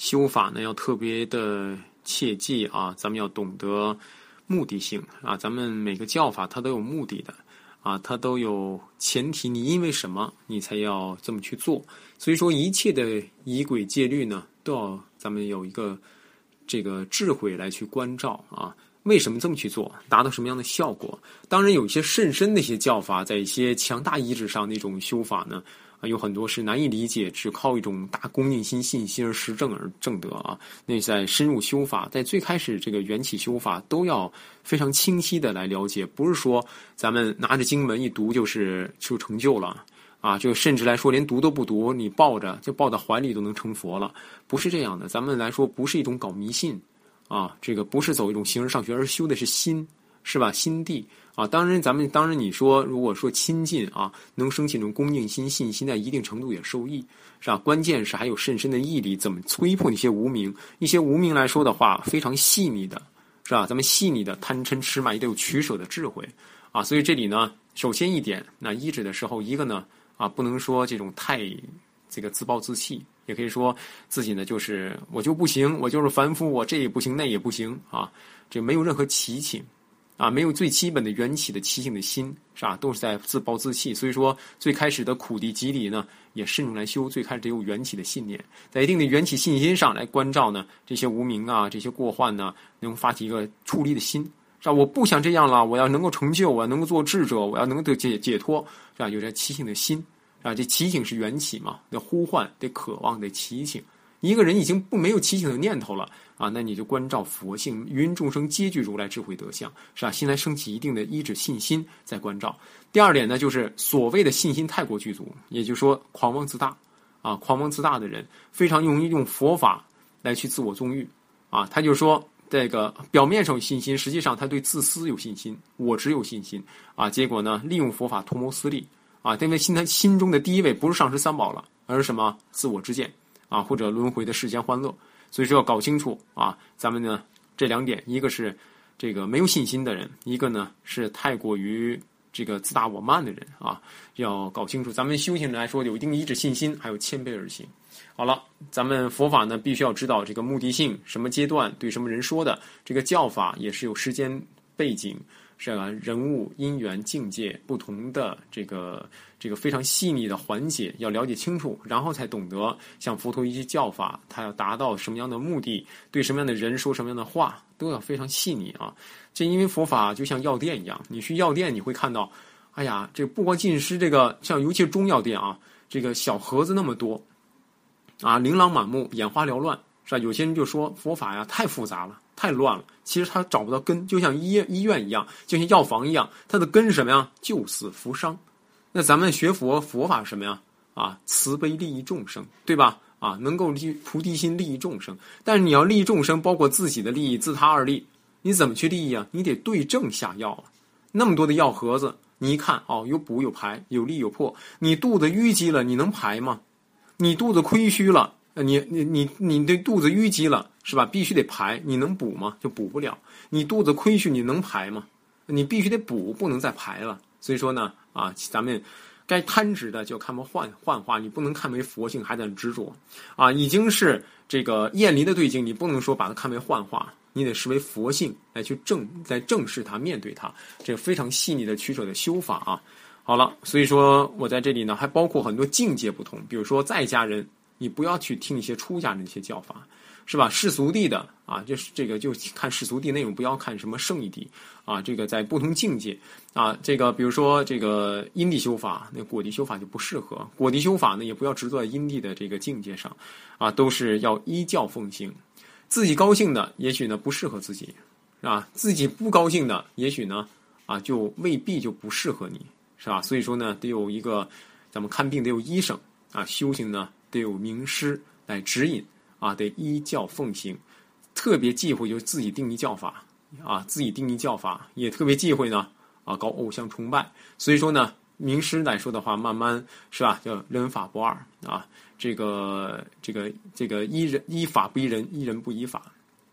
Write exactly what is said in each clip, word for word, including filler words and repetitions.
修法呢要特别的切记啊，咱们要懂得目的性啊，咱们每个教法它都有目的的啊，它都有前提，你因为什么你才要这么去做。所以说一切的仪轨戒律呢，都要咱们有一个这个智慧来去关照啊。为什么这么去做，达到什么样的效果。当然有一些甚深的一些教法，在一些强大意志上那种修法呢，啊，有很多是难以理解，只靠一种大恭敬心信心而实证而证得啊。那在深入修法，在最开始这个缘起修法都要非常清晰的来了解，不是说咱们拿着经文一读就是就成就了啊，就甚至来说连读都不读，你抱着就抱到怀里都能成佛了，不是这样的。咱们来说不是一种搞迷信啊，这个不是走一种形而上学，而修的是心，是吧？心地啊。当然，咱们当然你说，如果说亲近啊，能升起一种恭敬心、信心，在一定程度也受益，是吧？关键是还有甚深的毅力，怎么摧破那些无明？一些无明来说的话，非常细腻的，是吧？咱们细腻的贪嗔痴慢也得有取舍的智慧啊。所以这里呢，首先一点，那医治的时候，一个呢啊，不能说这种太这个自暴自弃。也可以说自己呢，就是我就不行，我就是凡夫，我这也不行，那也不行啊，这没有任何奇情啊，没有最基本的缘起的奇性的心，是吧？都是在自暴自弃。所以说，最开始的苦地集理呢，也慎重来修。最开始得有缘起的信念，在一定的缘起信心上来关照呢，这些无明啊，这些过患呢，能发起一个出离的心，是吧？我不想这样了，我要能够成就，我要能够做智者，我要能够得解解脱，是吧？有这奇性的心。啊，这奇情是缘起嘛，得呼唤，得渴望，得奇情。一个人已经不没有奇情的念头了啊，那你就关照佛性，芸众生皆具如来智慧德相，是吧？心来升起一定的依止信心，再关照。第二点呢，就是所谓的信心太过具足，也就是说狂妄自大啊，狂妄自大的人非常容易用佛法来去自我纵欲啊，他就说这个表面上有信心，实际上他对自私有信心，我执有信心啊，结果呢，利用佛法图谋私利。啊，因为心他心中的第一位不是上师三宝了，而是什么自我之见啊，或者轮回的世间欢乐。所以说要搞清楚啊，咱们呢这两点，一个是这个没有信心的人，一个呢是太过于这个自大我慢的人啊，要搞清楚。咱们修行人来说，有一定依止信心，还有谦卑而行。好了，咱们佛法呢必须要知道这个目的性，什么阶段对什么人说的，这个教法也是有时间背景。是吧？人物、因缘、境界不同的这个这个非常细腻的环节要了解清楚，然后才懂得像佛陀一些教法，它要达到什么样的目的，对什么样的人说什么样的话，都要非常细腻啊。这因为佛法就像药店一样，你去药店你会看到，哎呀，这不光尽施这个，像尤其是中药店啊，这个小盒子那么多啊，琳琅满目，眼花缭乱，是吧？有些人就说佛法呀太复杂了。太乱了，其实他找不到根，就像医医院一样，就像药房一样，它的根是什么呀？救死扶伤。那咱们学佛佛法是什么呀？啊，慈悲利益众生，对吧？啊，能够利菩提心利益众生。但是你要利益众生，包括自己的利益、自他二利，你怎么去利益啊？你得对症下药啊。那么多的药盒子，你一看哦，有补有排，有利有破。你肚子淤积了，你能排吗？你肚子亏虚了。你你你你这肚子淤积了是吧？必须得排，你能补吗？就补不了。你肚子亏虚，你能排吗？你必须得补，不能再排了。所以说呢，啊，咱们该贪执的就看为幻幻化，你不能看为佛性，还在执着啊。已经是这个厌离的对境，你不能说把它看为幻化，你得视为佛性来去正来正视它，面对它，这个非常细腻的取舍的修法啊。好了，所以说我在这里呢，还包括很多境界不同，比如说在家人。你不要去听一些出家人的一些教法，是吧？世俗谛的啊，就是这个就看世俗谛内容，不要看什么圣义谛啊。这个在不同境界啊，这个比如说这个因地修法，那果地修法就不适合。果地修法呢，也不要执着在因地的这个境界上啊，都是要依教奉行。自己高兴的，也许呢不适合自己，是吧？自己不高兴的，也许呢啊就未必就不适合你，是吧？所以说呢，得有一个咱们看病得有医生啊，修行呢。得有名师来指引啊，得依教奉行，特别忌讳就是自己定义教法啊，自己定义教法也特别忌讳呢啊，搞偶像崇拜。所以说呢，名师来说的话，慢慢是吧，叫人法不二啊，这个这个这个依人依法不依人，依人不依法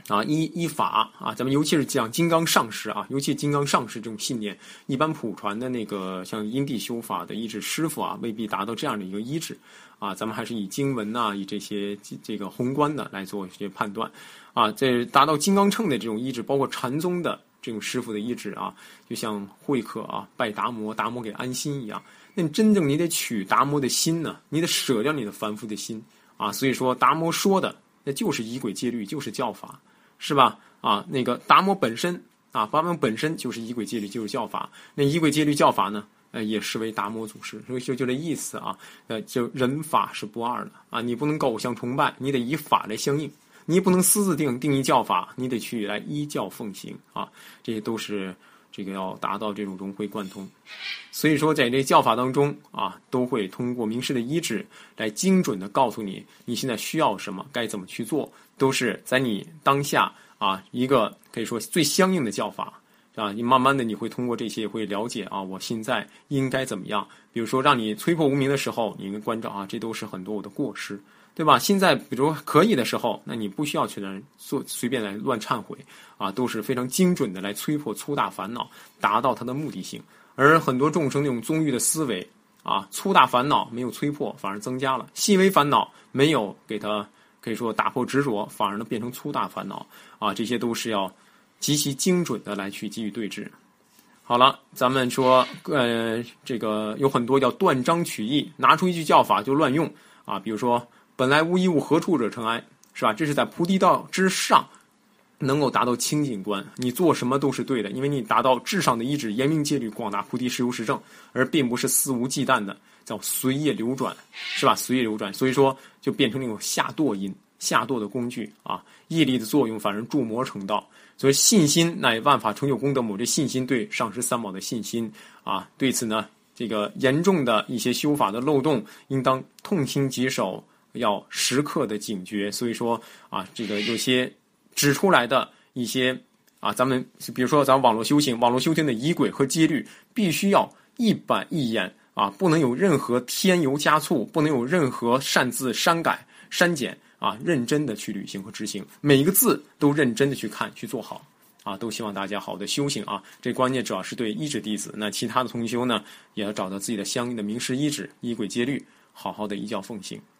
啊，依依法啊，咱们尤其是讲金刚上师啊，尤其金刚上师这种信念，一般普传的那个像因地修法的医治师傅啊，未必达到这样的一个医治啊。咱们还是以经文呐、啊，以这些这个宏观的来做一些判断啊。这达到金刚乘的这种医治，包括禅宗的这种师傅的医治啊，就像会客啊，拜达摩，达摩给安心一样。那你真正你得取达摩的心呢，你得舍掉你的凡夫的心啊。所以说，达摩说的那就是仪轨戒律，就是教法。是吧？啊，那个达摩本身啊，达摩本身就是仪轨戒律，就是教法。那仪轨戒律教法呢，呃，也视为达摩祖师，所以就就这意思啊。呃，就人法是不二的啊，你不能够偶像崇拜，你得以法来相应；你不能私自定定义教法，你得去来依教奉行啊。这些都是这个要达到这种融会贯通。所以说，在这教法当中啊，都会通过名师的医治来精准的告诉你，你现在需要什么，该怎么去做。都是在你当下啊一个可以说最相应的教法啊，你慢慢的你会通过这些会了解啊，我现在应该怎么样。比如说让你摧破无明的时候，你应该关照啊，这都是很多我的过失，对吧？现在比如可以的时候，那你不需要去来做随便来乱忏悔啊，都是非常精准的来摧破粗大烦恼，达到它的目的性。而很多众生那种宗欲的思维啊，粗大烦恼没有摧破，反而增加了；细微烦恼没有给它可以说打破执着，反而呢变成粗大烦恼啊，这些都是要极其精准的来去给予对治。好了，咱们说呃这个有很多要断章取义，拿出一句教法就乱用啊，比如说本来无一物，何处惹尘埃，是吧？这是在菩提道之上能够达到清净观，你做什么都是对的，因为你达到至上的医治，严明戒律，广大菩提实有实证，而并不是肆无忌惮的叫随业流转，是吧？随业流转，所以说就变成那种下堕因、下堕的工具啊，业力的作用反而助魔成道。所以信心乃万法成就功德母，这信心对上师三宝的信心啊，对此呢，这个严重的一些修法的漏洞，应当痛心疾首，要时刻的警觉。所以说啊，这个有些指出来的一些啊，咱们比如说咱们网络修行，网络修行的仪轨和戒律，必须要一板一眼啊，不能有任何添油加醋，不能有任何擅自删改、删减啊，认真的去履行和执行，每一个字都认真的去看、去做好啊，都希望大家好的修行啊。这关键主要是对医治弟子，那其他的同修呢，也要找到自己的相应的名师医治、仪轨戒律，好好的依教奉行。